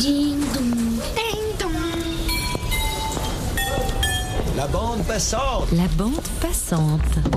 Ding dong, ding dong. La bande passante. La bande passante.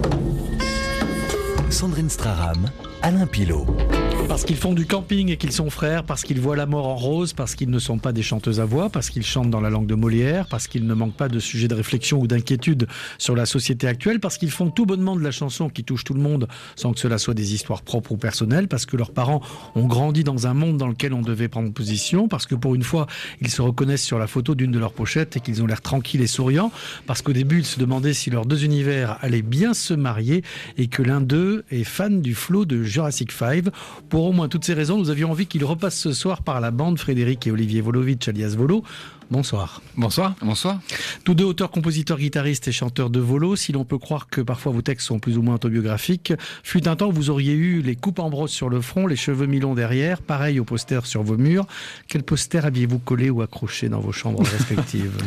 Sandrine Straram, Alain Pilot. Parce qu'ils font du camping et qu'ils sont frères, parce qu'ils voient la mort en rose, parce qu'ils ne sont pas des chanteuses à voix, parce qu'ils chantent dans la langue de Molière, parce qu'ils ne manquent pas de sujets de réflexion ou d'inquiétude sur la société actuelle, parce qu'ils font tout bonnement de la chanson qui touche tout le monde sans que cela soit des histoires propres ou personnelles, parce que leurs parents ont grandi dans un monde dans lequel on devait prendre position, parce que pour une fois, ils se reconnaissent sur la photo d'une de leurs pochettes et qu'ils ont l'air tranquilles et souriants, parce qu'au début, ils se demandaient si leurs deux univers allaient bien se marier et que l'un d'eux est fan du flow de Jurassic 5. Pour au moins toutes ces raisons, nous avions envie qu'ils repassent ce soir par la bande, Frédéric et Olivier Volovitch alias Volo. Bonsoir. Bonsoir. Bonsoir. Tous deux auteurs, compositeurs, guitaristes et chanteurs de Volo. Si l'on peut croire que parfois vos textes sont plus ou moins autobiographiques, fut un temps où vous auriez eu les coupes en brosse sur le front, les cheveux mi-longs derrière, pareil aux posters sur vos murs. Quel poster aviez-vous collé ou accroché dans vos chambres respectives?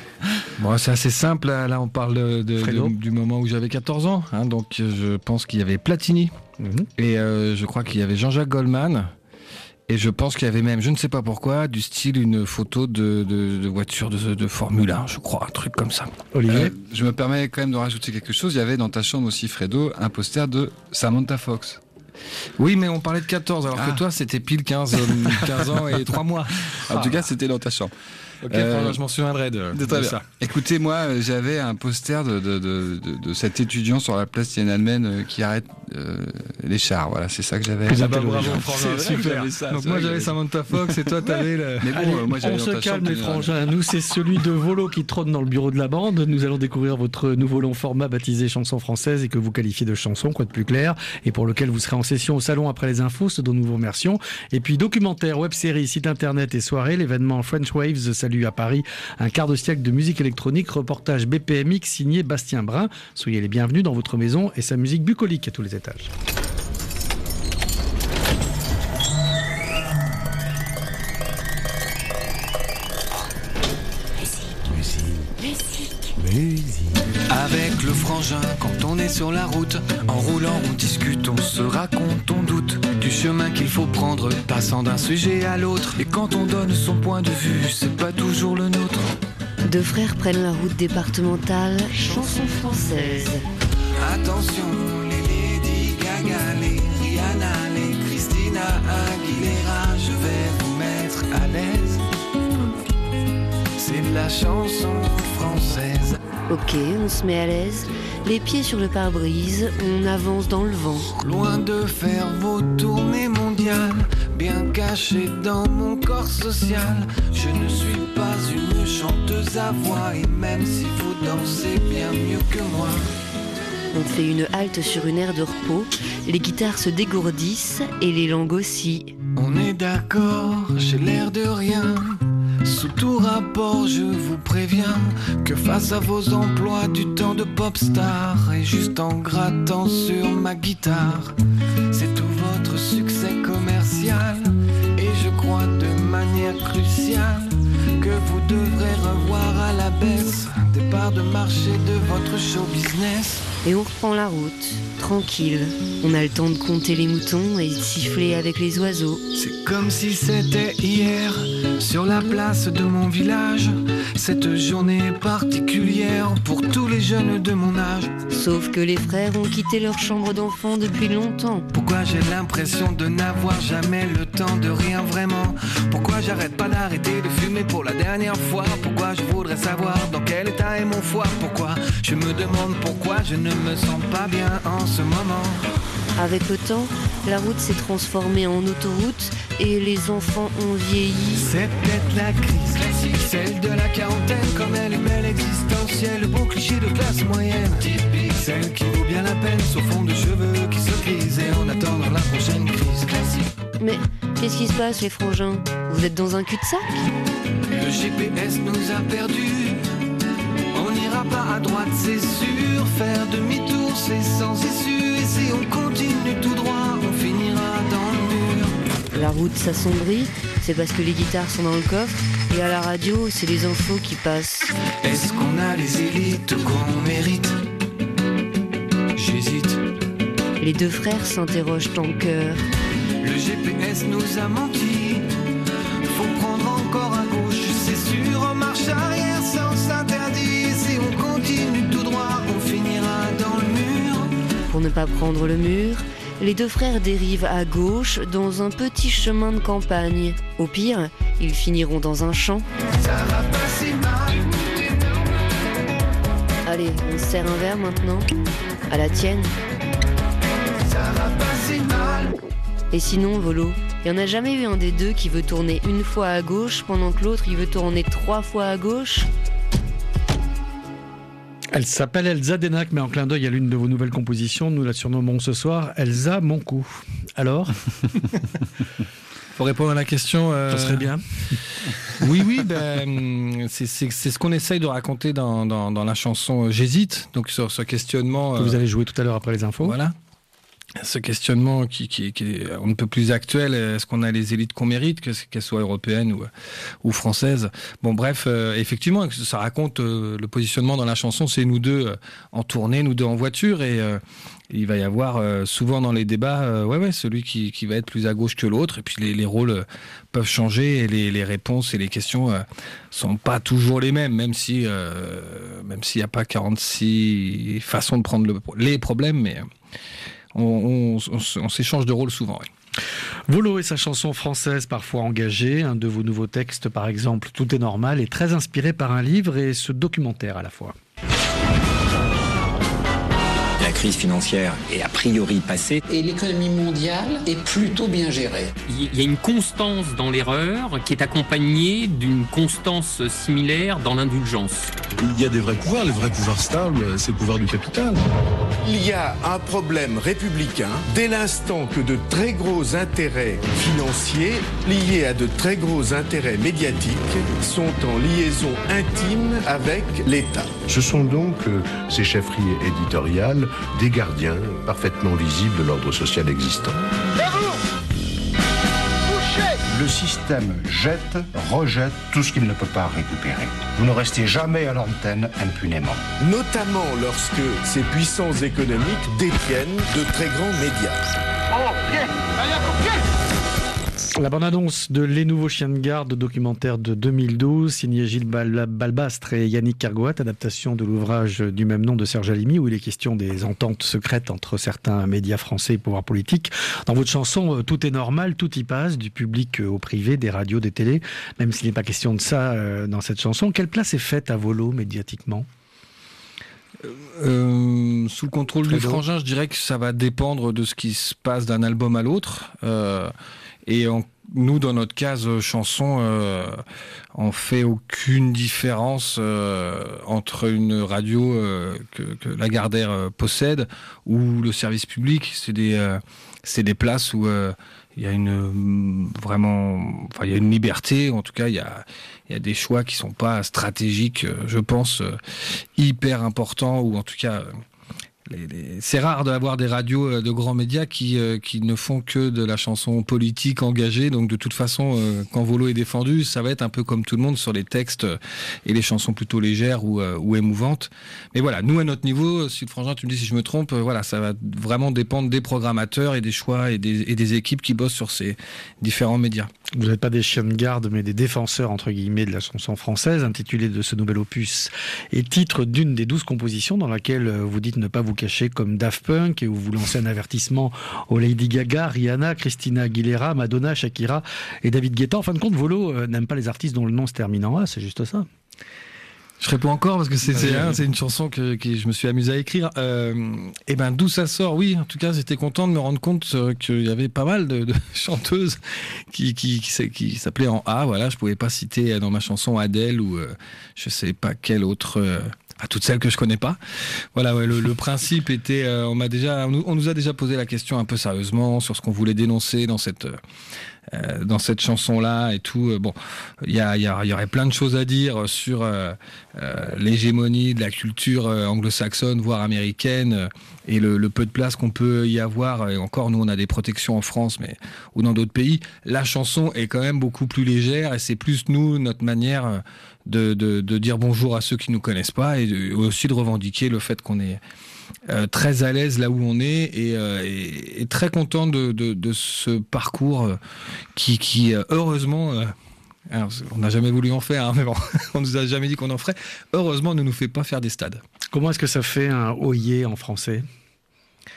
Bon, c'est assez simple. Là, on parle du moment où j'avais 14 ans. Donc, je pense qu'il y avait Platini. Et je crois qu'il y avait Jean-Jacques Goldman. Et je pense qu'il y avait même, je ne sais pas pourquoi, du style une photo de voiture de Formule 1, je crois, un truc comme ça. Olivier, je me permets quand même de rajouter quelque chose. Il y avait dans ta chambre aussi, Fredo, un poster de Samantha Fox. Oui, mais on parlait de 14, alors que toi, c'était pile 15 ans et 3 mois. En tout cas, c'était dans ta chambre. Ok, je m'en souviendrai de ça. Écoutez, moi, j'avais un poster de cet étudiant sur la place Tiananmen qui arrête les chars. Voilà, c'est ça que j'avais. Bravo, Frangin, super. Donc moi, j'avais Samantha Fox et toi, t'avais le... Mais bon, allez, moi, j'avais on se calme, les frangins. Nous, c'est celui de Volo qui trône dans le bureau de la bande. Nous allons découvrir votre nouveau long format baptisé Chanson française et que vous qualifiez de chanson, quoi de plus clair, et pour lequel vous serez en session au salon après les infos, ce dont nous vous remercions. Et puis documentaire, web-série, site internet et soirée, l'événement French Waves Salut à Paris, un quart de siècle de musique électronique, reportage BPMX signé Bastien Brun. Soyez les bienvenus dans votre maison et sa musique bucolique à tous les étages. Avec le frangin, quand on est sur la route, en roulant on discute, on se raconte, on doute du chemin qu'il faut prendre, passant d'un sujet à l'autre. Et quand on donne son point de vue, c'est pas toujours le nôtre. Deux frères prennent la route départementale, chanson française. Attention, les Lady Gaga, les Rihanna, les Christina Aguilera, je vais vous mettre à l'aise. C'est de la chanson française. Ok, on se met à l'aise, les pieds sur le pare-brise, on avance dans le vent. Loin de faire vos tournées mondiales, bien caché dans mon corps social. Je ne suis pas une chanteuse à voix, et même si vous dansez bien mieux que moi. On fait une halte sur une aire de repos, les guitares se dégourdissent et les langues aussi. On est d'accord, j'ai l'air de rien. Sous tout rapport, je vous préviens que face à vos emplois du temps de pop star, et juste en grattant sur ma guitare, c'est tout votre succès commercial. Et je crois de manière cruciale que vous devrez revoir à la baisse des parts de marché de votre show business. Et on reprend la route, tranquille. On a le temps de compter les moutons et de siffler avec les oiseaux. C'est comme si c'était hier, sur la place de mon village. Cette journée particulière pour tous les jeunes de mon âge. Sauf que les frères ont quitté leur chambre d'enfant depuis longtemps. Pourquoi j'ai l'impression de n'avoir jamais le temps de rien vraiment? Pourquoi j'arrête pas d'arrêter de fumer pour la dernière fois? Pourquoi je voudrais savoir dans quel état est mon foie? Pourquoi je me demande pourquoi je ne me sens pas bien en ce moment? Avec le temps, la route s'est transformée en autoroute et les enfants ont vieilli. C'est peut-être la crise classique, celle de la quarantaine, comme elle est belle existentielle, le bon cliché de classe moyenne, typique, celle qui vaut bien la peine, sur fond de cheveux qui se grisent et en attendant la prochaine crise classique. Mais qu'est-ce qui se passe, les frangins? Vous êtes dans un cul-de-sac? Le GPS nous a perdus. On n'ira pas à droite, c'est sûr. Faire demi-tour, c'est sans issue. Et si on continue tout droit, on finira dans le mur. La route s'assombrit, c'est parce que les guitares sont dans le coffre. Et à la radio, c'est les infos qui passent. Est-ce qu'on a les élites qu'on mérite? J'hésite. Les deux frères s'interrogent en chœur. Le GPS nous a menti. Faut prendre encore pas prendre le mur, les deux frères dérivent à gauche dans un petit chemin de campagne. Au pire, ils finiront dans un champ. Allez, on se sert un verre maintenant. À la tienne. Et sinon, Volo, il n'y en a jamais eu un des deux qui veut tourner une fois à gauche pendant que l'autre il veut tourner 3 fois à gauche? Elle s'appelle Elsa Denac, mais en clin d'œil à l'une de vos nouvelles compositions, nous la surnommons ce soir Elsa Mon Cou. Alors? Pour répondre à la question... Ça serait bien. Oui, c'est ce qu'on essaye de raconter dans la chanson J'hésite, donc sur ce questionnement... Que vous allez jouer tout à l'heure après les infos. Voilà. Ce questionnement qui est un peu plus actuel, est-ce qu'on a les élites qu'on mérite, qu'elles soient européennes ou françaises? Bon, bref, effectivement, ça raconte le positionnement dans la chanson, c'est nous deux en tournée, nous deux en voiture, et il va y avoir souvent dans les débats, celui qui va être plus à gauche que l'autre, et puis les rôles peuvent changer, et les réponses et les questions sont pas toujours les mêmes, même s'il n'y a pas 46 façons de prendre les problèmes, mais... On s'échange de rôle souvent. Oui. Volo et sa chanson française parfois engagée, un de vos nouveaux textes par exemple, Tout est normal, est très inspiré par un livre et ce documentaire à la fois. La crise financière est a priori passée. Et l'économie mondiale est plutôt bien gérée. Il y a une constance dans l'erreur qui est accompagnée d'une constance similaire dans l'indulgence. Il y a des vrais pouvoirs, les vrais pouvoirs stables, c'est le pouvoir du capital. Il y a un problème républicain dès l'instant que de très gros intérêts financiers liés à de très gros intérêts médiatiques sont en liaison intime avec l'État. Ce sont donc ces chefferies éditoriales des gardiens parfaitement visibles de l'ordre social existant. Le système rejette tout ce qu'il ne peut pas récupérer. Vous ne restez jamais à l'antenne impunément. Notamment lorsque ces puissances économiques détiennent de très grands médias. Oh, pied! Allez, à pied! La bande-annonce de Les Nouveaux Chiens de Garde, documentaire de 2012, signé Gilles Balbastre et Yannick Kergoat, adaptation de l'ouvrage du même nom de Serge Halimi, où il est question des ententes secrètes entre certains médias français et pouvoirs politiques. Dans votre chanson, tout est normal, tout y passe, du public au privé, des radios, des télés, même s'il n'est pas question de ça dans cette chanson. Quelle place est faite à Volo médiatiquement ? Sous le contrôle du frangin, je dirais que ça va dépendre de ce qui se passe d'un album à l'autre. Et nous, dans notre case chanson, on fait aucune différence entre une radio que Lagardère possède ou le service public. C'est des places où il y a une liberté. En tout cas, il y a des choix qui sont pas stratégiques, je pense, hyper importants, ou en tout cas. C'est rare d'avoir des radios de grands médias qui ne font que de la chanson politique engagée. Donc de toute façon, quand Volo est défendu, ça va être un peu comme tout le monde sur les textes et les chansons plutôt légères ou émouvantes. Mais voilà, nous à notre niveau, si le frangin, tu me dis si je me trompe, voilà, ça va vraiment dépendre des programmateurs et des choix et des équipes qui bossent sur ces différents médias. Vous n'êtes pas des chiens de garde, mais des défenseurs, entre guillemets, de la chanson française, intitulée de ce nouvel opus, et titre d'une des 12 compositions dans laquelle vous dites ne pas vous cacher comme Daft Punk, et où vous lancez un avertissement aux Lady Gaga, Rihanna, Christina Aguilera, Madonna, Shakira et David Guetta. En fin de compte, Volo n'aime pas les artistes dont le nom se termine en A, c'est juste ça. Je réponds encore parce que c'est une chanson que je me suis amusé à écrire. Et ben d'où ça sort? Oui, en tout cas, j'étais content de me rendre compte qu'il y avait pas mal de chanteuses qui s'appelaient en A. Voilà, je pouvais pas citer dans ma chanson Adèle ou je sais pas quelle autre. À toutes celles que je connais pas. Voilà, ouais, le principe était, on nous a déjà posé la question un peu sérieusement sur ce qu'on voulait dénoncer dans cette chanson-là et tout. Bon, il y aurait plein de choses à dire sur l'hégémonie de la culture anglo-saxonne, voire américaine, et le peu de place qu'on peut y avoir. Et encore, nous, on a des protections en France, mais ou dans d'autres pays. La chanson est quand même beaucoup plus légère, et c'est plus nous, notre manière de dire bonjour à ceux qui nous connaissent pas, et aussi de revendiquer le fait qu'on est très à l'aise là où on est, et très content de ce parcours qui heureusement, alors, on n'a jamais voulu en faire, hein, mais bon, on nous a jamais dit qu'on en ferait. Heureusement, ne nous fait pas faire des stades. Comment est-ce que ça fait un oyé en français?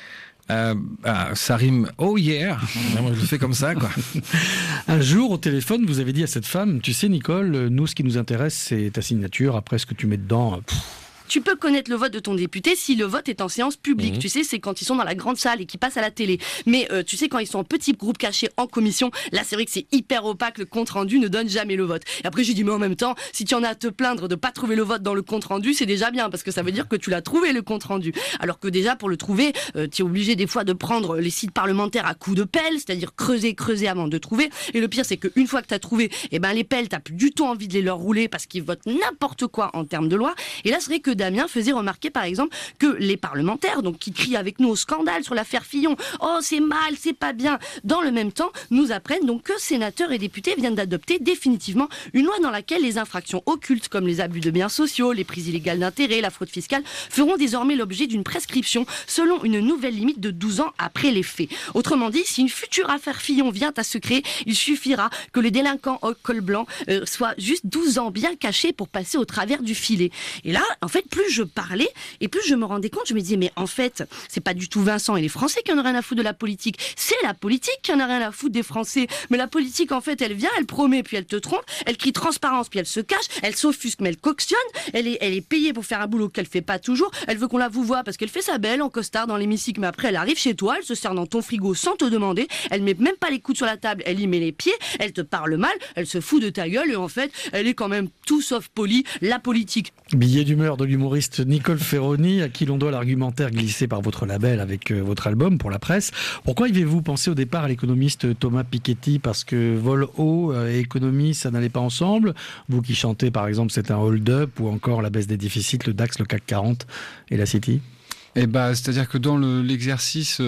Ça rime oh yeah. Moi, je le fais comme ça, quoi. Un jour, au téléphone, vous avez dit à cette femme, tu sais Nicole, nous ce qui nous intéresse c'est ta signature, après ce que tu mets dedans... Tu peux connaître le vote de ton député si le vote est en séance publique. Tu sais, c'est quand ils sont dans la grande salle et qu'ils passent à la télé. Mais tu sais, quand ils sont en petits groupes cachés en commission, là c'est vrai que c'est hyper opaque, le compte rendu ne donne jamais le vote. Et après j'ai dit, mais en même temps, si tu en as à te plaindre de pas trouver le vote dans le compte rendu, c'est déjà bien, parce que ça veut dire que tu l'as trouvé le compte rendu. Alors que déjà pour le trouver, tu es obligé des fois de prendre les sites parlementaires à coups de pelle, c'est-à-dire creuser avant de trouver. Et le pire c'est qu'une fois que tu as trouvé, les pelles, t'as plus du tout envie de les leur rouler parce qu'ils votent n'importe quoi en termes de loi. Et là c'est vrai que Damien faisait remarquer par exemple que les parlementaires, donc qui crient avec nous au scandale sur l'affaire Fillon, oh c'est mal, c'est pas bien, dans le même temps nous apprennent donc que sénateurs et députés viennent d'adopter définitivement une loi dans laquelle les infractions occultes comme les abus de biens sociaux, les prises illégales d'intérêt, la fraude fiscale feront désormais l'objet d'une prescription selon une nouvelle limite de 12 ans après les faits. Autrement dit, si une future affaire Fillon vient à se créer, il suffira que les délinquants au col blanc soient juste 12 ans bien cachés pour passer au travers du filet. Et là, en fait, plus je parlais et plus je me rendais compte, je me disais mais en fait c'est pas du tout Vincent et les Français qui en ont rien à foutre de la politique, c'est la politique qui en a rien à foutre des Français. Mais la politique en fait elle vient, elle promet puis elle te trompe, elle crie transparence puis elle se cache, elle s'offusque mais elle cautionne, elle est payée pour faire un boulot qu'elle fait pas toujours, elle veut qu'on la vouvoie parce qu'elle fait sa belle en costard dans l'hémicycle, mais après elle arrive chez toi, elle se sert dans ton frigo sans te demander, elle met même pas les coudes sur la table, elle y met les pieds, elle te parle mal, elle se fout de ta gueule et en fait elle est quand même tout sauf polie, la politique. Billet d'humeur de l'humoriste Nicole Ferroni, à qui l'on doit l'argumentaire glissé par votre label avec votre album pour la presse. Pourquoi avez-vous pensé au départ à l'économiste Thomas Piketty? Parce que vol haut et économie, ça n'allait pas ensemble? Vous qui chantez par exemple c'est un hold-up, ou encore la baisse des déficits, le DAX, le CAC 40 et la City? C'est-à-dire que dans l'exercice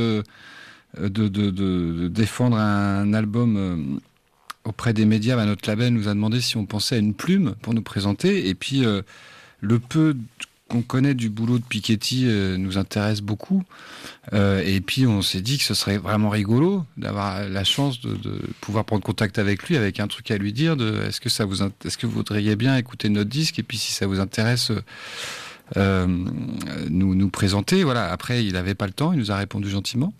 de défendre un album auprès des médias, notre label nous a demandé si on pensait à une plume pour nous présenter, et puis le peu qu'on connaît du boulot de Piketty nous intéresse beaucoup. Et puis on s'est dit que ce serait vraiment rigolo d'avoir la chance de pouvoir prendre contact avec lui, avec un truc à lui dire est-ce que vous voudriez bien écouter notre disque, et puis si ça vous intéresse nous présenter. Voilà. Après il n'avait pas le temps, il nous a répondu gentiment.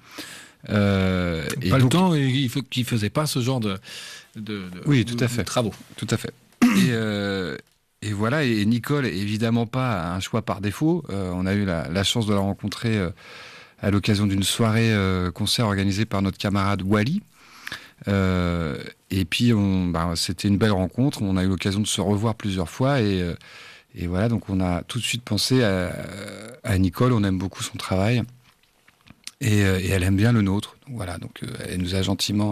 Le temps, et il faisait pas ce genre de oui, tout à fait. Travaux. Tout à fait. Et voilà, et Nicole, évidemment pas un choix par défaut. On a eu la chance de la rencontrer à l'occasion d'une soirée concert organisée par notre camarade Wally. Et puis, c'était une belle rencontre. On a eu l'occasion de se revoir plusieurs fois. Et voilà, donc on a tout de suite pensé à Nicole. On aime beaucoup son travail. Et elle aime bien le nôtre. Donc voilà, donc elle nous a gentiment...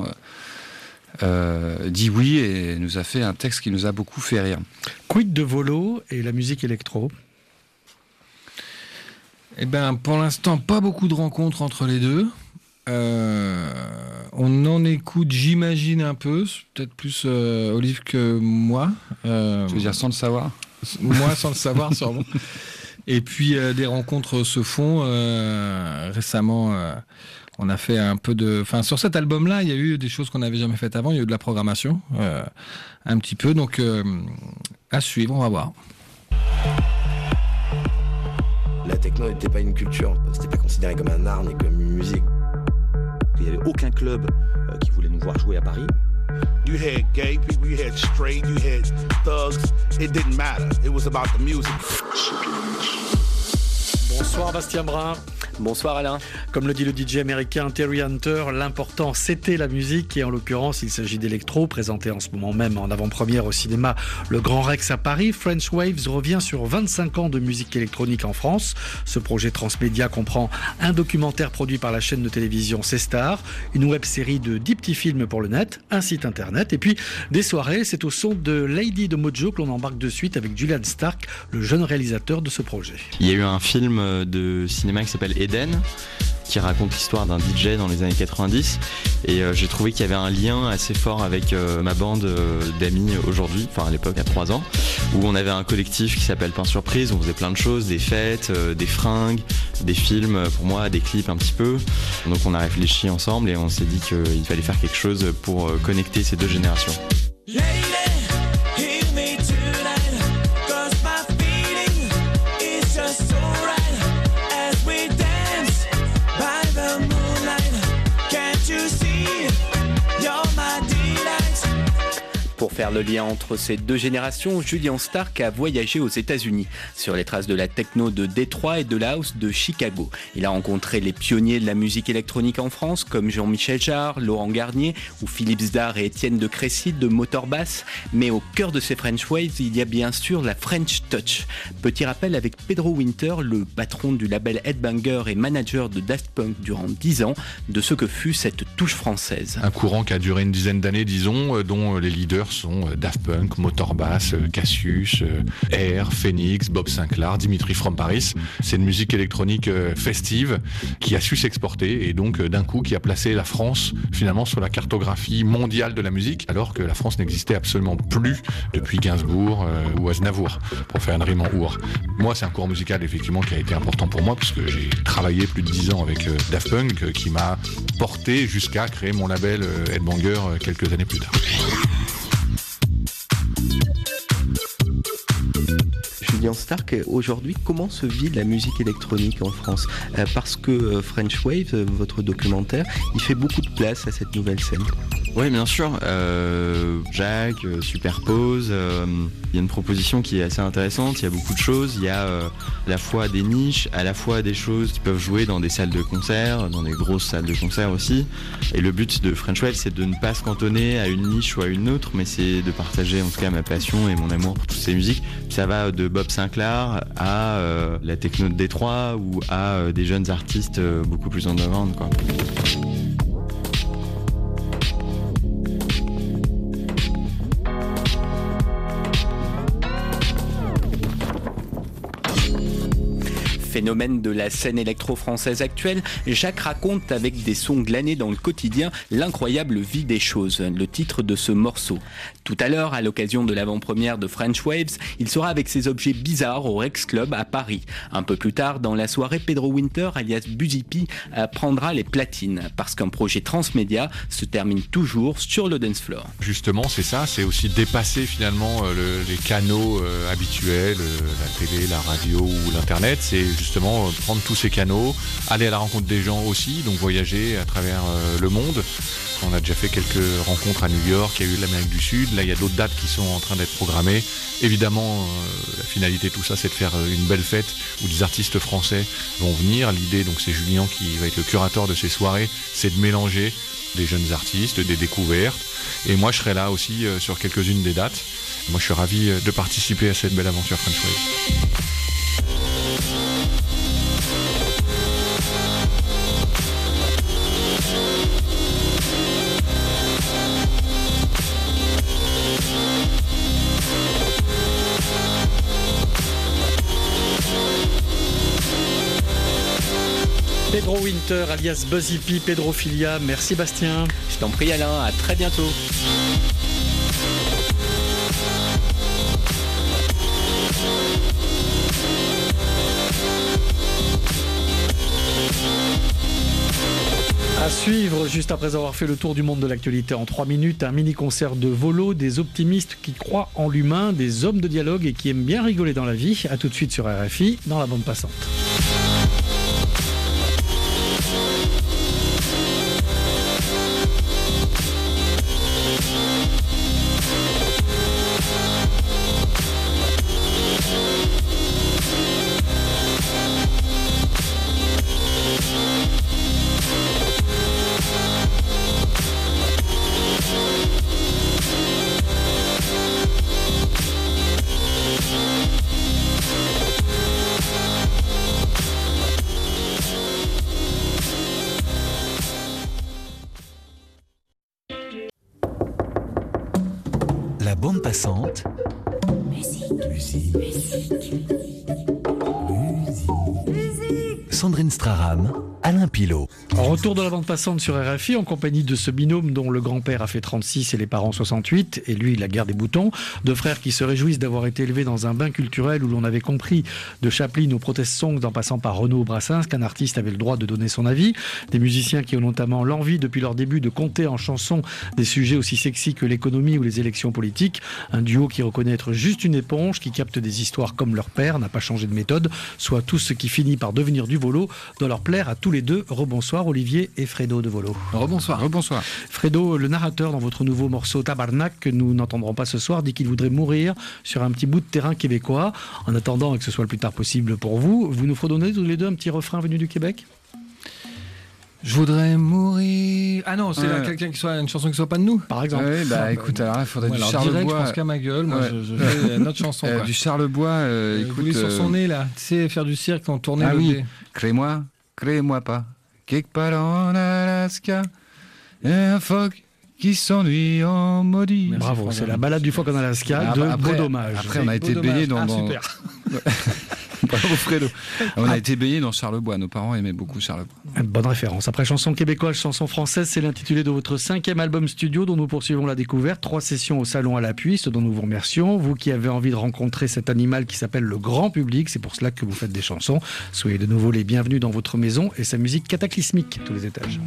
dit oui et nous a fait un texte qui nous a beaucoup fait rire. Quid de Volo et la musique électro? Pour l'instant, pas beaucoup de rencontres entre les deux. On en écoute, j'imagine, un peu, peut-être plus Olive que moi. Tu veux dire sans le savoir? Moi, sans le savoir, sûrement. Et puis, des rencontres se font. Récemment, on a fait un peu de... Enfin, sur cet album-là, il y a eu des choses qu'on n'avait jamais faites avant. Il y a eu de la programmation, un petit peu. Donc, à suivre, on va voir. La techno n'était pas une culture. C'était pas considéré comme un art ni comme une musique. Il n'y avait aucun club qui voulait nous voir jouer à Paris. You had gay people, you had straight, you had thugs. It didn't matter. It was about the music. Bonsoir Bastien Brun. Bonsoir Alain. Comme le dit le DJ américain Terry Hunter, l'important c'était la musique, et en l'occurrence il s'agit d'électro, présenté en ce moment même en avant-première au cinéma Le Grand Rex à Paris. French Waves revient sur 25 ans de musique électronique en France. Ce projet transmédia comprend un documentaire produit par la chaîne de télévision C Star, une web-série de 10 petits films pour le net, un site internet, et puis des soirées. C'est au son de Lady de Mojo que l'on embarque de suite avec Julian Stark, le jeune réalisateur de ce projet. Il y a eu un film de cinéma qui s'appelle Eden, qui raconte l'histoire d'un DJ dans les années 90, et j'ai trouvé qu'il y avait un lien assez fort avec ma bande d'amis aujourd'hui, enfin à l'époque à 3 ans, où on avait un collectif qui s'appelle Pain Surprise, on faisait plein de choses, des fêtes, des fringues, des films pour moi, des clips un petit peu. Donc on a réfléchi ensemble et on s'est dit qu'il fallait faire quelque chose pour connecter ces deux générations. By the moon. faire le lien entre ces deux générations, Julian Stark a voyagé aux États-Unis, sur les traces de la techno de Détroit et de la house de Chicago. Il a rencontré les pionniers de la musique électronique en France, comme Jean-Michel Jarre, Laurent Garnier ou Philippe Zdar et Étienne de Crécy de Motorbass. Mais au cœur de ces French Waves, il y a bien sûr la French Touch. Petit rappel avec Pedro Winter, le patron du label Headbanger et manager de Daft Punk durant 10 ans, de ce que fut cette touche française. Un courant qui a duré une dizaine d'années, disons, dont les leaders sont Daft Punk, Motorbass, Cassius, Air, Phoenix, Bob Sinclair, Dimitri from Paris. C'est une musique électronique festive qui a su s'exporter et donc d'un coup qui a placé la France finalement sur la cartographie mondiale de la musique, alors que la France n'existait absolument plus depuis Gainsbourg ou Aznavour, pour faire une rime en our. Moi, c'est un courant musical effectivement qui a été important pour moi parce que j'ai travaillé plus de 10 ans avec Daft Punk qui m'a porté jusqu'à créer mon label Headbanger quelques années plus tard. Julian Stark, aujourd'hui, comment se vit la musique électronique en France ? Parce que French Wave, votre documentaire, il fait beaucoup de place à cette nouvelle scène. Oui, bien sûr. Jacques, Superpose, il y a une proposition qui est assez intéressante, il y a beaucoup de choses, il y a à la fois des niches, à la fois des choses qui peuvent jouer dans des salles de concert, dans des grosses salles de concert aussi. Et le but de French Wave, c'est de ne pas se cantonner à une niche ou à une autre, mais c'est de partager en tout cas ma passion et mon amour pour toutes ces musiques. Ça va de Bob Sinclair à la techno de Détroit ou à des jeunes artistes beaucoup plus underground, quoi. Phénomène de la scène électro-française actuelle, Jacques raconte avec des sons glanés dans le quotidien l'incroyable vie des choses, le titre de ce morceau. Tout à l'heure, à l'occasion de l'avant-première de French Waves, il sera avec ses objets bizarres au Rex Club à Paris. Un peu plus tard, dans la soirée, Pedro Winter, alias Buzipi, prendra les platines, parce qu'un projet transmédia se termine toujours sur le dance floor. Justement, c'est ça, c'est aussi dépasser finalement les canaux habituels, la télé, la radio ou l'internet, c'est justement prendre tous ces canaux, aller à la rencontre des gens aussi, donc voyager à travers le monde. On a déjà fait quelques rencontres à New York, il y a eu l'Amérique du Sud, là il y a d'autres dates qui sont en train d'être programmées. Évidemment, la finalité de tout ça, c'est de faire une belle fête où des artistes français vont venir. L'idée, donc c'est Julien qui va être le curateur de ces soirées, c'est de mélanger des jeunes artistes, des découvertes. Et moi je serai là aussi sur quelques-unes des dates. Moi je suis ravi de participer à cette belle aventure French Wave. Pedro Winter, alias Buzipi, Pedrophilia. Merci Bastien. Je t'en prie Alain, à très bientôt. À suivre, juste après avoir fait le tour du monde de l'actualité en 3 minutes, un mini-concert de Volo, des optimistes qui croient en l'humain, des hommes de dialogue et qui aiment bien rigoler dans la vie. A tout de suite sur RFI, dans la bande passante. La bande passante. Musique. Sandrine Straram, Alain Pilot. Retour de la bande passante sur RFI en compagnie de ce binôme dont le grand-père a fait 36 et les parents 68, et lui la guerre des boutons, deux frères qui se réjouissent d'avoir été élevés dans un bain culturel où l'on avait compris de Chaplin aux Protest Songs en passant par Renaud ou Brassens qu'un artiste avait le droit de donner son avis, des musiciens qui ont notamment l'envie depuis leur début de compter en chansons des sujets aussi sexy que l'économie ou les élections politiques, un duo qui reconnaît être juste une éponge, qui capte des histoires comme leur père, n'a pas changé de méthode, soit tout ce qui finit par devenir du volo doit leur plaire à tous les les deux. Rebonsoir Olivier et Fredo de Volo. Rebonsoir. Rebonsoir. Fredo, le narrateur dans votre nouveau morceau Tabarnak, que nous n'entendrons pas ce soir, dit qu'il voudrait mourir sur un petit bout de terrain québécois. En attendant que ce soit le plus tard possible pour vous, vous nous fredonnez tous les deux un petit refrain venu du Québec ? Je voudrais mourir. Ah non, c'est quelqu'un qui soit une chanson qui soit pas de nous, par exemple. Oui, écoute, alors il faudrait du Charlebois. Je pense qu'à ma gueule, moi je fais notre chanson. Du Charlebois, écoute. Sur son nez là, tu sais, faire du cirque quand on tournait le dé. Crée-moi pas. Quelque part en Alaska, un phoque qui s'ennuie en maudit. Bravo, c'est la balade du phoque en Alaska de Beau Dommage. Après, on a été baigné dans. Super. Bravo Fredo. On a été baigné dans Charlebois. Nos parents aimaient beaucoup Charlebois. Bonne référence. Après chanson québécoise, chanson française, c'est l'intitulé de votre 5e album studio dont nous poursuivons la découverte. 3 sessions au salon à l'appui, ce dont nous vous remercions. Vous qui avez envie de rencontrer cet animal qui s'appelle le grand public, c'est pour cela que vous faites des chansons. Soyez de nouveau les bienvenus dans votre maison et sa musique cataclysmique à tous les étages.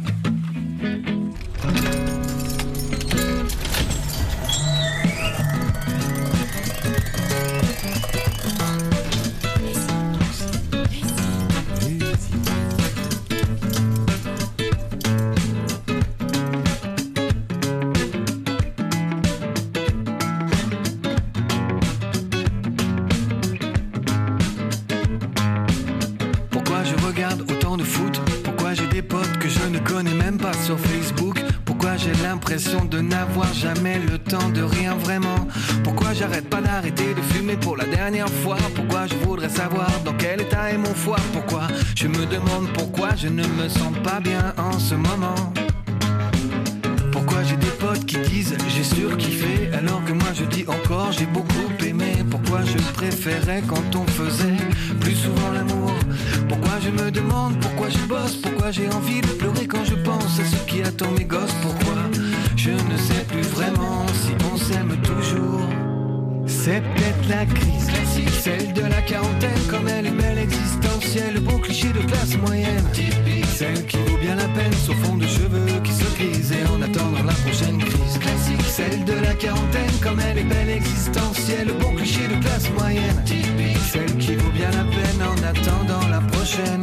De n'avoir jamais le temps de rien vraiment. Pourquoi j'arrête pas d'arrêter de fumer pour la dernière fois? Pourquoi je voudrais savoir dans quel état est mon foie? Pourquoi je me demande pourquoi je ne me sens pas bien en ce moment? Pourquoi j'ai des potes qui disent j'ai surkiffé alors que moi je dis encore j'ai beaucoup aimé? Pourquoi je préférais quand on faisait plus souvent l'amour? Pourquoi je me demande pourquoi je bosse? Pourquoi j'ai envie de pleurer quand je pense à ce qui attend mes gosses? Pourquoi je ne sais plus vraiment si on s'aime toujours? C'est peut-être la crise classique, celle de la quarantaine, comme elle est belle, existentielle, le bon cliché de classe moyenne, typique, celle qui vaut bien la peine, au fond de cheveux qui se grisent et en attendant la prochaine crise classique, celle de la quarantaine, comme elle est belle, existentielle, le bon cliché de classe moyenne, typique, celle qui vaut bien la peine en attendant la prochaine.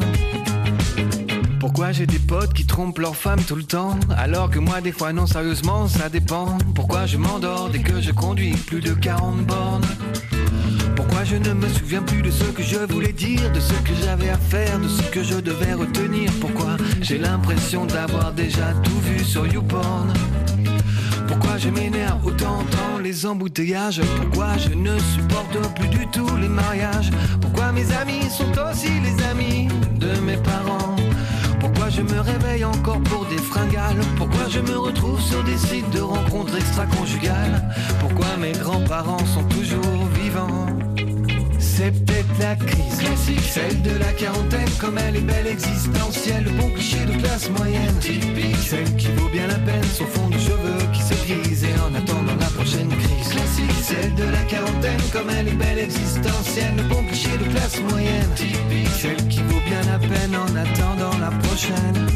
Pourquoi j'ai des potes qui trompent leurs femmes tout le temps, alors que moi des fois non, sérieusement ça dépend. Pourquoi je m'endors dès que je conduis plus de 40 bornes? Pourquoi je ne me souviens plus de ce que je voulais dire, de ce que j'avais à faire, de ce que je devais retenir? Pourquoi j'ai l'impression d'avoir déjà tout vu sur YouPorn? Pourquoi je m'énerve autant dans les embouteillages? Pourquoi je ne supporte plus du tout les mariages? Pourquoi mes amis sont aussi les amis de mes parents? Pourquoi je me réveille encore pour des fringales? Pourquoi je me retrouve sur des sites de rencontres extra-conjugales? Pourquoi mes grands-parents sont toujours vivants? C'est peut-être la crise classique, celle de la quarantaine, comme elle est belle, existentielle, le bon cliché de classe moyenne, typique, celle qui vaut bien la peine, son fond de cheveux qui se grise et en attendant la prochaine crise classique, celle de la quarantaine, comme elle est belle, existentielle, le bon cliché de classe moyenne, typique, celle qui vaut bien la peine en attendant la prochaine.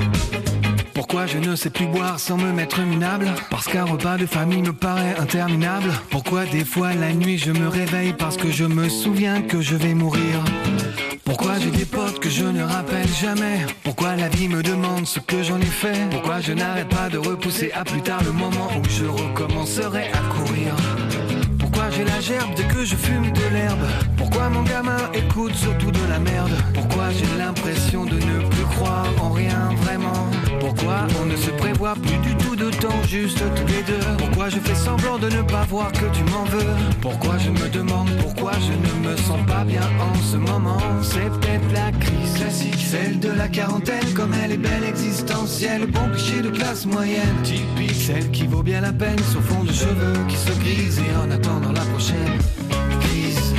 Pourquoi je ne sais plus boire sans me mettre minable? Parce qu'un repas de famille me paraît interminable. Pourquoi des fois la nuit je me réveille parce que je me souviens que je vais mourir? Pourquoi j'ai des potes que je ne rappelle jamais? Pourquoi la vie me demande ce que j'en ai fait? Pourquoi je n'arrête pas de repousser à plus tard le moment où je recommencerai à courir? Pourquoi j'ai la gerbe dès que je fume de l'herbe? Pourquoi mon gamin écoute surtout de la merde? Pourquoi j'ai l'impression de ne plus croire en rien vraiment? Pourquoi on ne se prévoit plus du tout de temps juste tous les deux? Pourquoi je fais semblant de ne pas voir que tu m'en veux? Pourquoi je me demande pourquoi je ne me sens pas bien en ce moment? C'est peut-être la crise classique, celle de la quarantaine, comme elle est belle, existentielle, bon cliché de classe moyenne, typique, celle qui vaut bien la peine, sur fond de cheveux qui se grisent et en attendant la prochaine crise.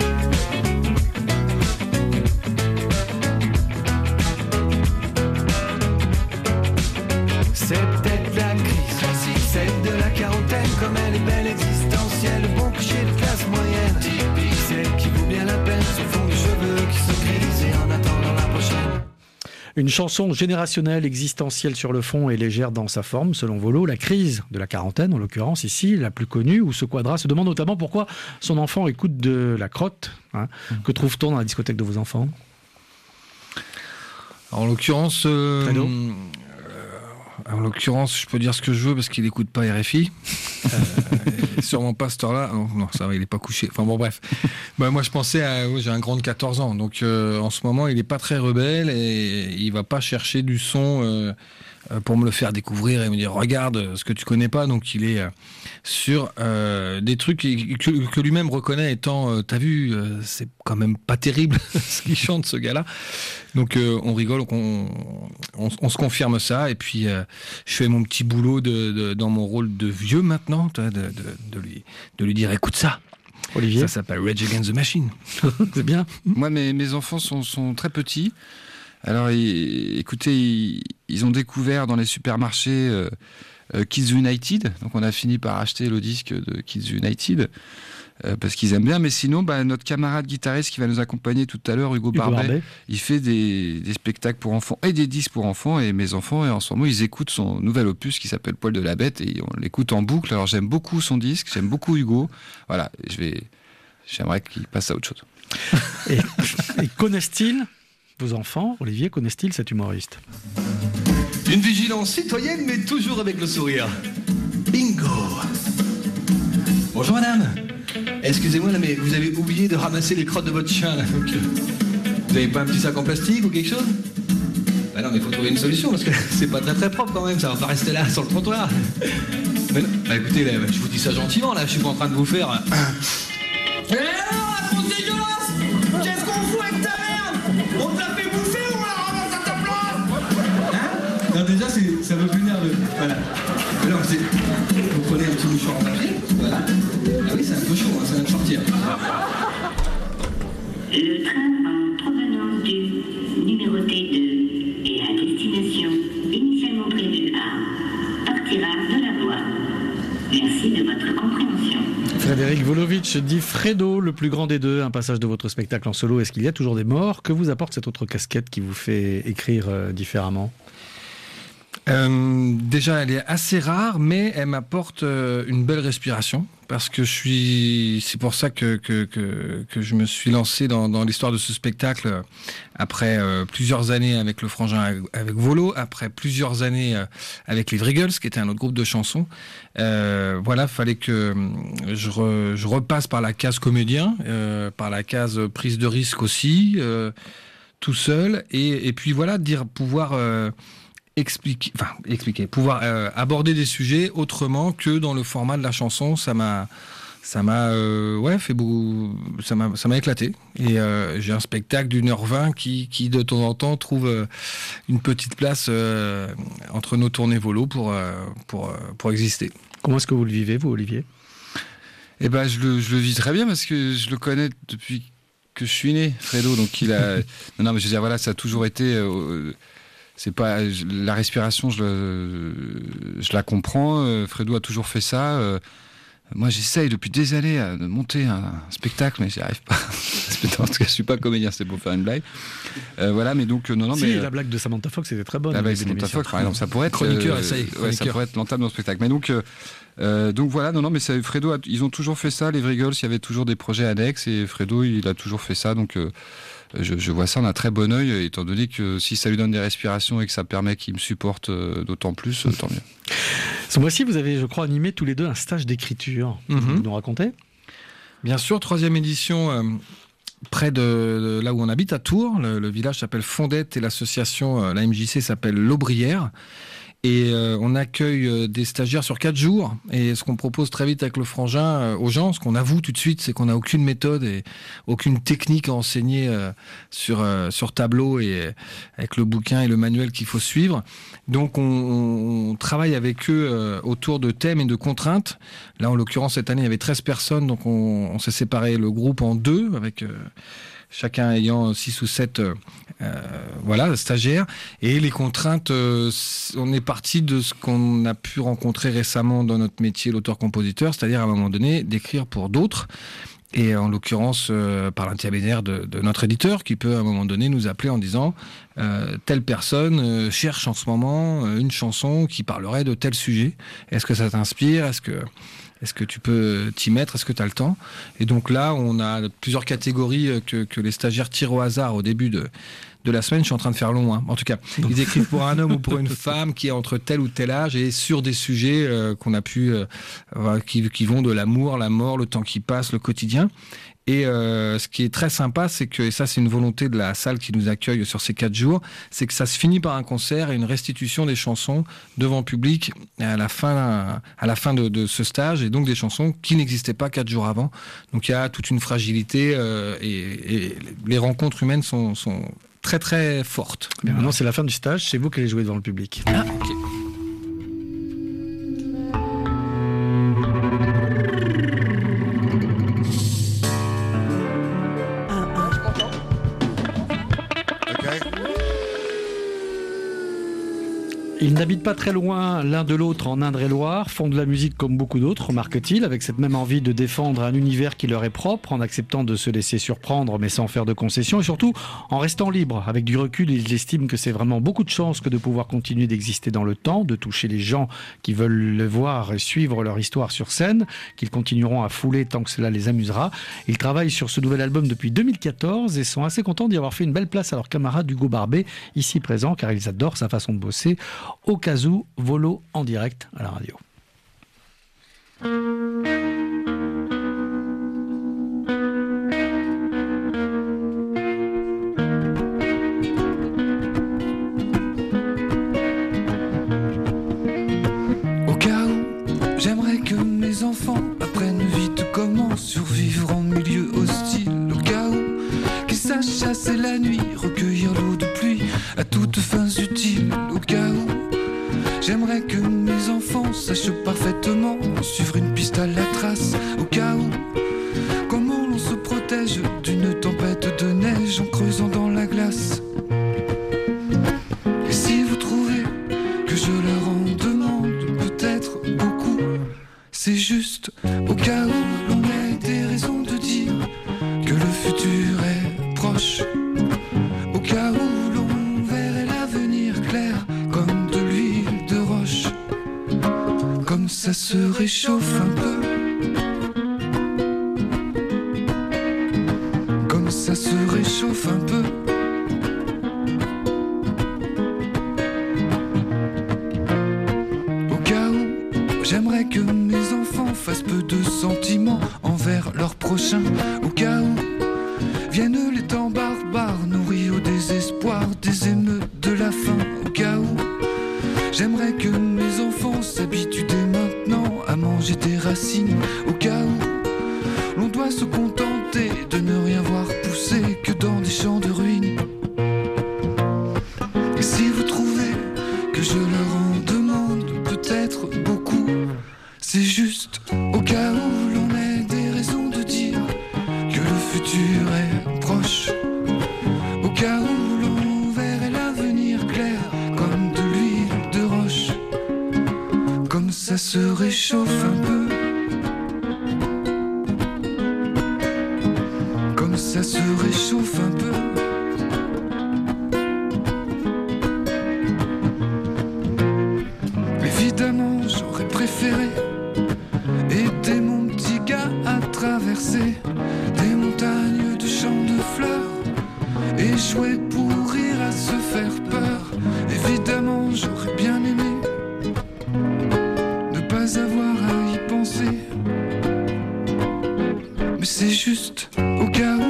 C'est peut-être la crise classique, celle de la quarantaine, comme elle est belle, existentielle, bon cliché de classe moyenne, typique, celle qui vaut bien la peine, sur fond de cheveux qui se grisent et en attendant la prochaine. Une chanson générationnelle, existentielle sur le fond et légère dans sa forme, selon Volo. La crise de la quarantaine, en l'occurrence ici, la plus connue, où ce quadra se demande notamment pourquoi son enfant écoute de la crotte. Que trouve-t-on dans la discothèque de vos enfants ? En l'occurrence, je peux dire ce que je veux parce qu'il n'écoute pas RFI. Sûrement pas cette heure-là. Non, ça va, il n'est pas couché. Enfin bon, bref. Moi, je pensais j'ai un grand de 14 ans. Donc, en ce moment, il n'est pas très rebelle et il ne va pas chercher du son pour me le faire découvrir et me dire regarde ce que tu connais pas. Donc, il est sur des trucs que lui-même reconnaît étant t'as vu, c'est quand même pas terrible ce qu'il chante, ce gars-là. Donc, on rigole, on se confirme ça. Et puis, je fais mon petit boulot dans mon rôle de vieux maintenant, de lui dire écoute ça. Olivier. Ça s'appelle Rage Against the Machine. C'est bien. Moi, mes enfants sont très petits. Alors, écoutez, ils ont découvert dans les supermarchés Kids United. Donc, on a fini par acheter le disque de Kids United parce qu'ils aiment bien. Mais sinon, notre camarade guitariste qui va nous accompagner tout à l'heure, Hugo Barbet, il fait des spectacles pour enfants et des disques pour enfants. Et mes enfants, en ce moment, ils écoutent son nouvel opus qui s'appelle Poil de la Bête et on l'écoute en boucle. Alors, j'aime beaucoup son disque, j'aime beaucoup Hugo. Voilà, j'aimerais qu'il passe à autre chose. Et connaissent-ils vos enfants, Olivier, connaissent-ils cet humoriste ? Une vigilance citoyenne, mais toujours avec le sourire. Bingo. Bonjour madame. Excusez-moi, là, mais vous avez oublié de ramasser les crottes de votre chien, là. Donc, vous n'avez pas un petit sac en plastique ou quelque chose ? Bah non, mais il faut trouver une solution, parce que c'est pas très très propre quand même, ça va pas rester là, sur le trottoir. Mais non, bah écoutez, là, je vous dis ça gentiment, là, je suis pas en train de vous faire... Et alors, la grosse dégueulasse, qu'est-ce qu'on fout avec ta merde ? On te l'a fait bouffer ou on la ramasse à ta place ? Hein ? Non, déjà, ça veut plus nerveux. Voilà. Alors, vous prenez un petit mouchoir en papier, voilà. Ah oui, c'est un peu chaud, hein, ça vient de sortir. Le train en provenance du numéro T2 et à destination initialement prévue à partira de la voie. Merci de votre compréhension. Frédéric Volovitch dit Fredo, le plus grand des deux, un passage de votre spectacle en solo. Est-ce qu'il y a toujours des morts ? Que vous apporte cette autre casquette qui vous fait écrire différemment ? Déjà, elle est assez rare, mais elle m'apporte une belle respiration. Parce que c'est pour ça que je me suis lancé dans l'histoire de ce spectacle après plusieurs années avec le Frangin, avec Volo, après plusieurs années avec les Vrigels, qui était un autre groupe de chansons. Voilà, fallait que je repasse par la case comédien, par la case prise de risque aussi, tout seul, et puis voilà, pouvoir pouvoir aborder des sujets autrement que dans le format de la chanson. Ça m'a fait beaucoup, ça m'a éclaté. Et j'ai un spectacle d'1h20 qui de temps en temps trouve une petite place entre nos tournées Volo pour exister. Comment est-ce que vous le vivez, vous, Olivier ? Eh ben, je le vis très bien parce que je le connais depuis que je suis né, Fredo. Donc il a, non, mais je veux dire, voilà, ça a toujours été. C'est pas la respiration, je la comprends. Fredo a toujours fait ça. Moi, j'essaye depuis des années de monter un spectacle, mais j'y arrive pas. En tout cas, je suis pas comédien, c'est pour faire une blague. Voilà, mais donc non, si, mais la blague de Samantha Fox était très bonne. La blague de Samantha Fox, par exemple, ça pourrait être chroniqueur, ça pourrait être l'entame dans le spectacle. Mais donc voilà, non, mais Fredo, ils ont toujours fait ça. Les Vrigels, il y avait toujours des projets annexes, et Fredo, il a toujours fait ça. Donc je vois ça d'un très bon œil, étant donné que si ça lui donne des respirations et que ça permet qu'il me supporte d'autant plus, tant mieux. Ce mois-ci, vous avez, je crois, animé tous les deux un stage d'écriture. Vous nous racontez ? Bien sûr, 3e édition près de là où on habite, à Tours. Le village s'appelle Fondette et l'association, la MJC, s'appelle l'Aubrière. Et on accueille des stagiaires sur 4 jours. Et ce qu'on propose très vite avec le Frangin aux gens, ce qu'on avoue tout de suite, c'est qu'on n'a aucune méthode et aucune technique à enseigner sur tableau et avec le bouquin et le manuel qu'il faut suivre. Donc on travaille avec eux autour de thèmes et de contraintes. Là, en l'occurrence, cette année, il y avait 13 personnes. Donc on s'est séparé le groupe en 2 avec... chacun ayant 6 ou 7 stagiaires. Et les contraintes, on est parti de ce qu'on a pu rencontrer récemment dans notre métier, l'auteur-compositeur, c'est-à-dire à un moment donné d'écrire pour d'autres. Et en l'occurrence, par l'intermédiaire de notre éditeur, qui peut à un moment donné nous appeler en disant telle personne cherche en ce moment une chanson qui parlerait de tel sujet. Est-ce que ça t'inspire ? Est-ce que tu peux t'y mettre ? Est-ce que tu as le temps ? Et donc là, on a plusieurs catégories que les stagiaires tirent au hasard au début de la semaine. Je suis en train de faire long, hein. En tout cas, ils écrivent pour un homme ou pour une femme qui est entre tel ou tel âge et sur des sujets qu'on a pu, qui vont de l'amour, la mort, le temps qui passe, le quotidien. Et ce qui est très sympa, c'est que, et ça c'est une volonté de la salle qui nous accueille sur ces 4 jours, c'est que ça se finit par un concert et une restitution des chansons devant public à la fin de ce stage, et donc des chansons qui n'existaient pas 4 jours avant. Donc il y a toute une fragilité et les rencontres humaines sont très très fortes. Mais maintenant c'est la fin du stage, c'est vous qui allez jouer devant le public. Ah, ok. Ils n'habitent pas très loin l'un de l'autre en Indre-et-Loire, font de la musique comme beaucoup d'autres, remarque-t-il, avec cette même envie de défendre un univers qui leur est propre, en acceptant de se laisser surprendre mais sans faire de concessions, et surtout en restant libre. Avec du recul, ils estiment que c'est vraiment beaucoup de chance que de pouvoir continuer d'exister dans le temps, de toucher les gens qui veulent le voir et suivre leur histoire sur scène, qu'ils continueront à fouler tant que cela les amusera. Ils travaillent sur ce nouvel album depuis 2014 et sont assez contents d'y avoir fait une belle place à leur camarade Hugo Barbet, ici présent, car ils adorent sa façon de bosser. Au cas où, Volo en direct à la radio. Au cas où, j'aimerais que mes enfants apprennent vite comment survivre en milieu hostile. Au cas où, qu'ils sachent chasser la nuit, recueillir l'eau de pluie à toutes fins utiles. Au cas où, j'aimerais que mes enfants sachent parfaitement suivre une piste à la trace. Au cas où, comment l'on se protège d'une tempête de neige en creusant dans la glace. Et si vous trouvez que je leur en demande peut-être beaucoup, c'est juste au cas où l'on ait des raisons de dire que le futur est proche. Au cas où l'on verrait l'avenir clair comme de l'huile de roche. Comme ça se réchauffe un peu. Comme ça se réchauffe un peu. Au cas où, j'aimerais que mes enfants fassent peu de sentiments envers leur prochain. Au cas où viennent les temps barbares, nourris au désespoir des émeutes de la faim. Au cas où, j'aimerais que mes enfants s'habituent dès maintenant à manger des racines. Au cas où, l'on doit se contenter de ne rien voir pousser que dans des champs de ruines. Et si vous trouvez que je leur en demande peut-être beaucoup, c'est juste au cas où l'on ait des raisons de dire que le futur est proche. Au cas où l'on verrait l'avenir clair comme de l'huile de roche. Comme ça se réchauffe un peu. Comme ça se réchauffe un peu. Évidemment, j'aurais préféré aider mon petit gars à traverser des montagnes de champs de fleurs et jouer pour rire à se faire peur. Évidemment, j'aurais bien aimé ne pas avoir à y penser. Mais c'est juste au cas où.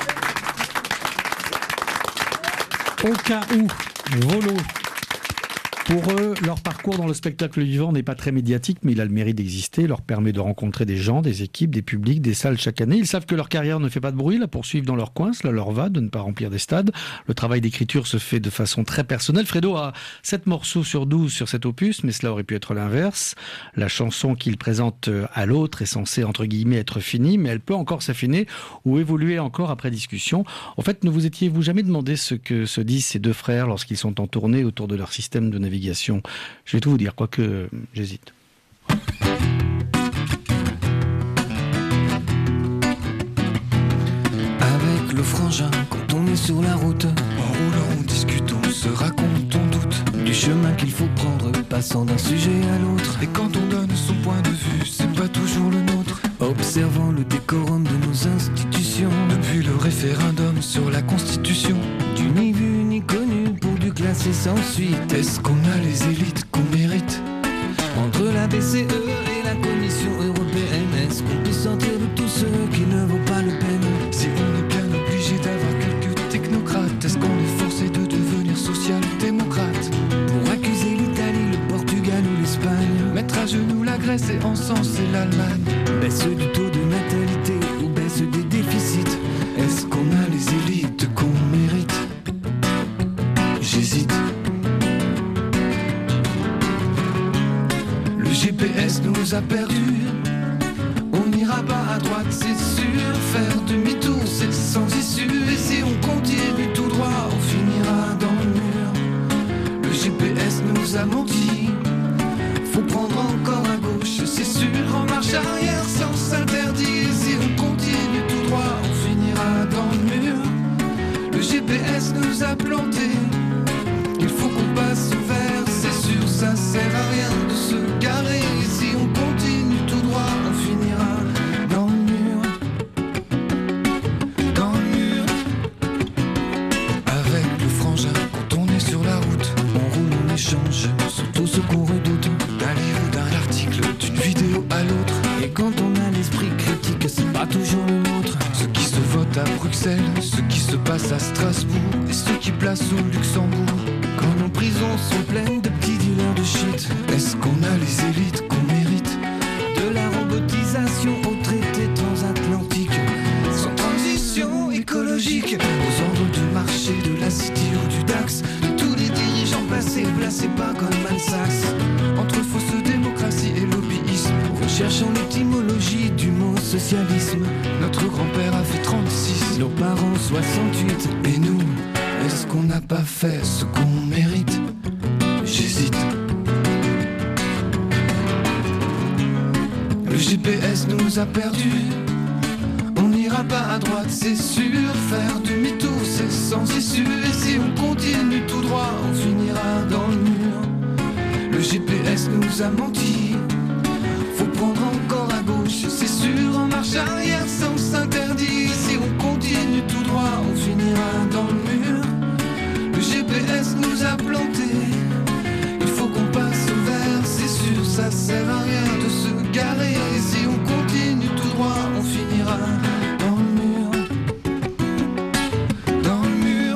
Au cas où, Volo. Pour eux, leur parcours dans le spectacle vivant n'est pas très médiatique, mais il a le mérite d'exister, leur permet de rencontrer des gens, des équipes, des publics, des salles chaque année. Ils savent que leur carrière ne fait pas de bruit, la poursuivent dans leur coin, cela leur va de ne pas remplir des stades. Le travail d'écriture se fait de façon très personnelle. Fredo a 7 morceaux sur 12 sur cet opus, mais cela aurait pu être l'inverse. La chanson qu'il présente à l'autre est censée, entre guillemets, être finie, mais elle peut encore s'affiner ou évoluer encore après discussion. En fait, ne vous étiez-vous jamais demandé ce que se disent ces deux frères lorsqu'ils sont en tournée autour de leur système de navigation ? Je vais tout vous dire, quoique j'hésite. Avec le frangin, quand on est sur la route, en roulant, on discute, on se raconte, on doute du chemin qu'il faut prendre, passant d'un sujet à l'autre. Et quand on donne son point de vue, c'est pas toujours le nôtre. Observant le décorum de nos institutions, depuis le référendum sur la Constitution, du ni vu ni connu pour du classé sans suite. Est-ce qu'on a les élites qu'on mérite? Entre la BCE et la Commission européenne, est-ce qu'on peut sortir de tous ceux qui ne vaut pas le peine? Si on est bien obligé d'avoir quelques technocrates, est-ce qu'on est forcé de devenir social-démocrate pour accuser l'Italie, le Portugal ou l'Espagne, mettre à genoux la Grèce et encenser l'Allemagne? Baisse du taux de natalité ou baisse des déficits, est-ce qu'on a les élites qu'on mérite? J'hésite. Le GPS nous a perdus, on n'ira pas à droite, c'est sûr. Faire demi-tour, c'est sans issue. Et si on continue tout droit, on finira dans le mur. Le GPS nous a menti, faut prendre encore à gauche, c'est sûr. En marche arrière, sens interdit. Et si on continue tout droit, on finira dans le mur. Le GPS nous a plantés, il faut qu'on passe au vert, c'est sûr. Ça sert à rien de se garer. Et si on continue tout droit, on finira dans le mur. Dans le mur. Avec le frangin, quand on est sur la route, on roule, on échange sur tout ce qu'on redoute, d'un livre ou d'un article, d'une vidéo à l'autre. Et quand on a l'esprit critique, c'est pas toujours le nôtre. Ce qui se vote à Bruxelles, ce qui se passe à Strasbourg, et ce qui place au Luxembourg. Quand nos prisons sont pleines de petits dealers de shit, est-ce qu'on a les élites qu'on mérite? De la robotisation au traité transatlantique, sans transition écologique, aux ordres du marché, de la City ou du DAX, de tous les dirigeants placés par Goldman Sachs. Entre fausse démocratie et lobbyisme, recherchant l'étymologie du mot socialisme. Notre grand-père a fait 36, nos parents 68, et nous, est-ce qu'on n'a pas fait ce qu'on mérite? J'hésite. Le GPS nous a perdus, on n'ira pas à droite, c'est sûr. Faire demi-tour, c'est sans issue. Et si on continue tout droit, on finira dans le mur. Le GPS nous a menti, faut prendre encore à gauche, c'est sûr. En marche arrière, sens interdit. Si on continue tout droit, on finira dans le mur. Le GPS nous a plantés, il faut qu'on passe au vert, c'est sûr. Ça sert à rien de se garer. Et si on continue tout droit, on finira dans le mur. Dans le mur.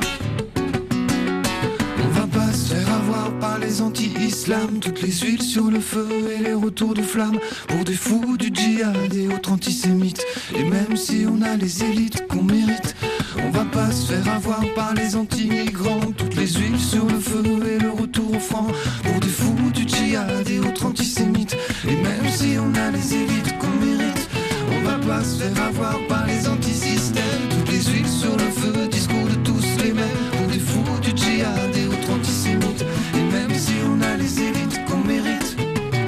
On va pas se faire avoir par les anti-islam, toutes les huiles sur le feu et les retours de flammes pour des fous du djihad et autres antisémites. Et même si on a les élites qu'on mérite, on va pas se faire avoir par les anti-migrants, toutes les huiles sur le feu et le retour au franc pour des fous du djihad et autres antisémites. Et même si on a les élites qu'on mérite, on va pas se faire avoir par les anti-systèmes, toutes les huiles sur le feu, discours de tous les mêmes pour des fous du djihad et autres antisémites. Et même si on a les élites qu'on mérite.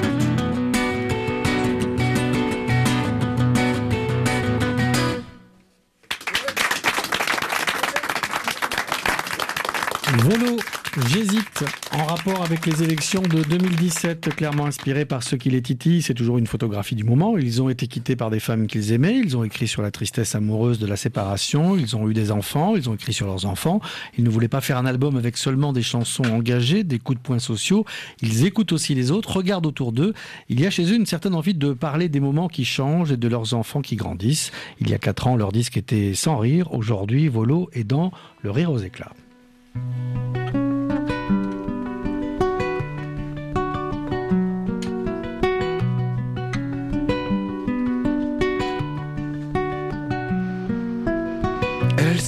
Volo, j'hésite, en rapport avec les élections de 2017, clairement inspirées par ceux qui les titillent. C'est toujours une photographie du moment. Ils ont été quittés par des femmes qu'ils aimaient, ils ont écrit sur la tristesse amoureuse de la séparation, ils ont eu des enfants, ils ont écrit sur leurs enfants. Ils ne voulaient pas faire un album avec seulement des chansons engagées, des coups de poing sociaux. Ils écoutent aussi les autres, regardent autour d'eux. Il y a chez eux une certaine envie de parler des moments qui changent et de leurs enfants qui grandissent. Il y a 4 ans, leur disque était sans rire. Aujourd'hui, Volo est dans le rire aux éclats.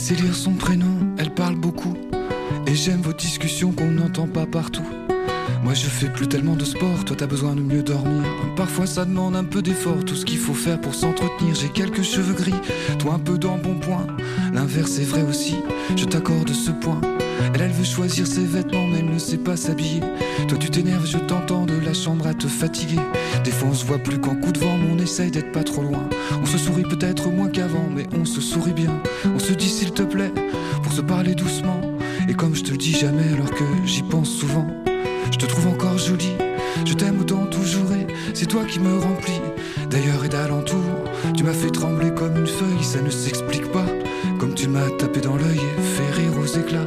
sais lire son prénom, elle parle beaucoup. Et j'aime vos discussions qu'on n'entend pas partout. Moi je fais plus tellement de sport, toi t'as besoin de mieux dormir. Parfois ça demande un peu d'effort, tout ce qu'il faut faire pour s'entretenir. J'ai quelques cheveux gris, toi un peu d'embonpoint. L'inverse est vrai aussi, je t'accorde ce point. Elle veut choisir ses vêtements mais elle ne sait pas s'habiller. Toi tu t'énerves, je t'entends de la chambre à te fatiguer. Des fois on se voit plus qu'en coup de vent, mais on essaye d'être pas trop loin. On se sourit peut-être moins qu'avant, mais on se sourit bien. On se dit s'il te plaît, pour se parler doucement. Et comme je te le dis jamais alors que j'y pense souvent, je te trouve encore jolie, je t'aime autant toujours et c'est toi qui me remplis. D'ailleurs et d'alentour, tu m'as fait trembler comme une feuille, ça ne s'explique pas. Comme tu m'as tapé dans l'œil et fait rire aux éclats.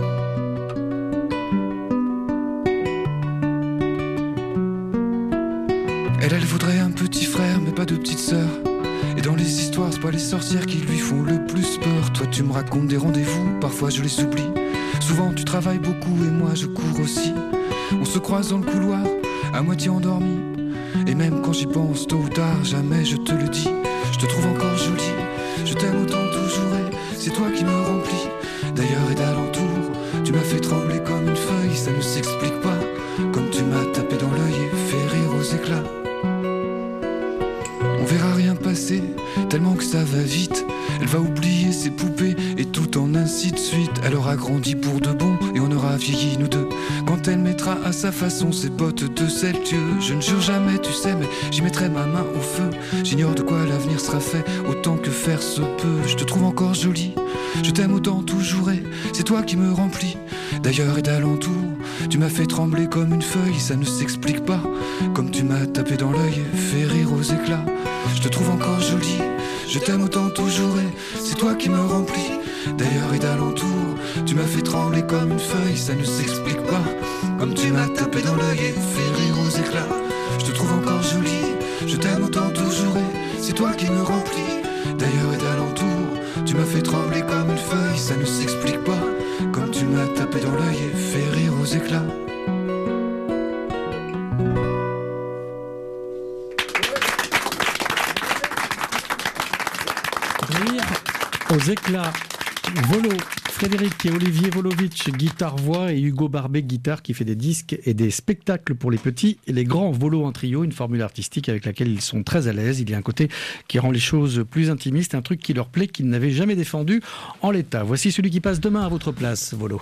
Elle voudrait un petit frère mais pas de petite sœur. Et dans les histoires, c'est pas les sorcières qui lui font le plus peur. Toi tu me racontes des rendez-vous, parfois je les oublie. Souvent tu travailles beaucoup et moi je cours aussi. On se croise dans le couloir, à moitié endormi. Et même quand j'y pense, tôt ou tard, jamais je te le dis. Je te trouve encore jolie, je t'aime autant toujours et c'est toi qui me remplis. D'ailleurs et d'alentour, tu m'as fait trembler comme une feuille, ça ne s'explique pas. Comme tu m'as tapé dans l'œil et fait rire aux éclats. On verra rien passer, tellement que ça va vite. Elle va oublier ses poupées et tout en ainsi de suite. Elle aura grandi pour de bon et on aura vieilli nous deux. Quand elle mettra à sa façon ses bottes de Celtieux. Je ne jure jamais tu sais mais j'y mettrai ma main au feu. J'ignore de quoi l'avenir sera fait autant que faire se peut. Je te trouve encore jolie, je t'aime autant toujours et c'est toi qui me remplis. D'ailleurs et d'alentour, tu m'as fait trembler comme une feuille, ça ne s'explique pas. Comme tu m'as tapé dans l'œil et fait rire aux éclats. Je te trouve encore jolie, je t'aime autant toujours et c'est toi qui me remplis. D'ailleurs et d'alentour, tu m'as fait trembler comme une feuille, ça ne s'explique pas. Comme tu m'as tapé dans l'œil et fait rire aux éclats. Je te trouve encore jolie, je t'aime autant toujours et c'est toi qui me remplis. D'ailleurs et d'alentour, tu m'as fait trembler comme une feuille, ça ne s'explique pas. Comme tu m'as tapé dans l'œil et fait rire aux éclats. Aux éclats, Volo, Frédéric et Olivier Volovitch, guitare-voix, et Hugo Barbet, guitare, qui fait des disques et des spectacles pour les petits et les grands. Volo en trio, une formule artistique avec laquelle ils sont très à l'aise. Il y a un côté qui rend les choses plus intimistes, un truc qui leur plaît, qu'ils n'avaient jamais défendu en l'état. Voici celui qui passe demain à votre place, Volo.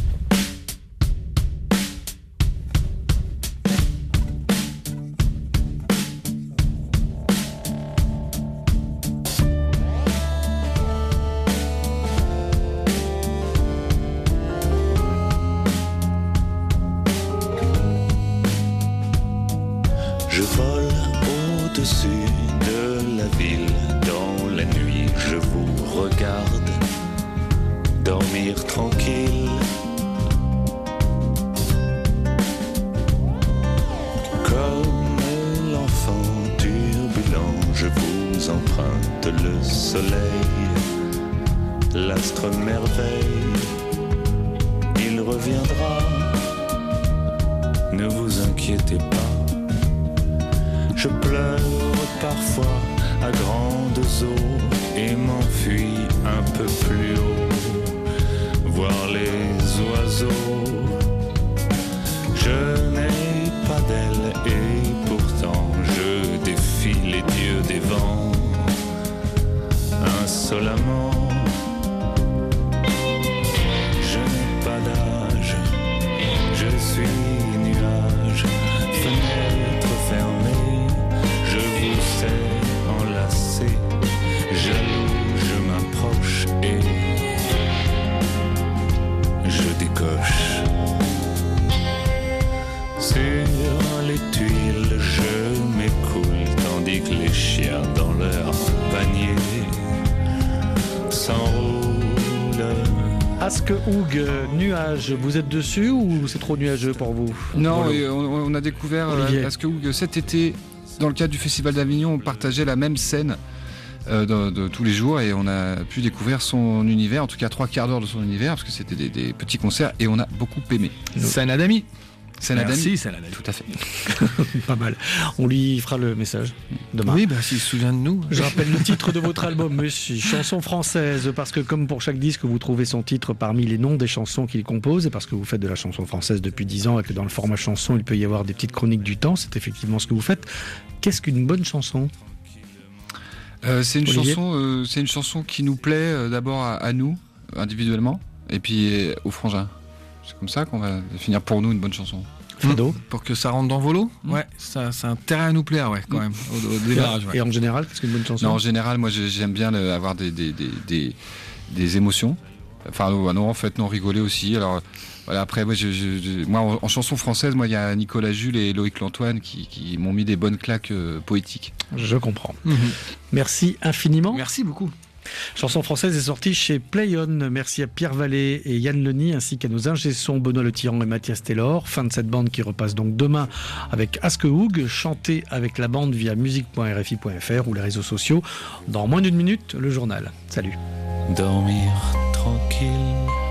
Nuage, vous êtes dessus ou c'est trop nuageux pour vous? Non, on a découvert Askehoog cet été dans le cadre du Festival d'Avignon. On partageait la même scène de tous les jours et on a pu découvrir son univers, en tout cas 3 quarts d'heure de son univers, parce que c'était des petits concerts et on a beaucoup aimé. Scène à d'amis. Merci, Saladin. Tout à fait. Pas mal. On lui fera le message demain. Oui, s'il se souvient de nous. Je rappelle le titre de votre album, Monsieur, chanson française, parce que comme pour chaque disque, vous trouvez son titre parmi les noms des chansons qu'il compose, et parce que vous faites de la chanson française depuis 10 ans et que dans le format chanson, il peut y avoir des petites chroniques du temps, c'est effectivement ce que vous faites. Qu'est-ce qu'une bonne chanson ? C'est une chanson qui nous plaît d'abord à nous, individuellement, et puis aux frangins. C'est comme ça qu'on va définir pour nous une bonne chanson. Fredo, pour que ça rentre dans vos lots, ouais, ça a intérêt à nous plaire, ouais, quand même, au démarrage. Ouais. Et en général, qu'est-ce qu'une bonne chanson ? Non, en général, moi, j'aime bien avoir des émotions. Enfin, non, en fait, non, rigoler aussi. Alors, voilà, après, moi, en chanson française, moi, il y a Nicolas Jules et Loïc Lantoine qui m'ont mis des bonnes claques poétiques. Je comprends. Merci infiniment. Merci beaucoup. Chanson française est sortie chez Play-On. Merci à Pierre Vallée et Yann Leny, ainsi qu'à nos ingé-sons Benoît Le Tyran et Mathias Taylor. Fin de cette bande qui repasse donc demain avec Aske Hoog, chanté avec la bande via musique.rfi.fr ou les réseaux sociaux. Dans moins d'une minute, le journal. Salut. Dormir tranquille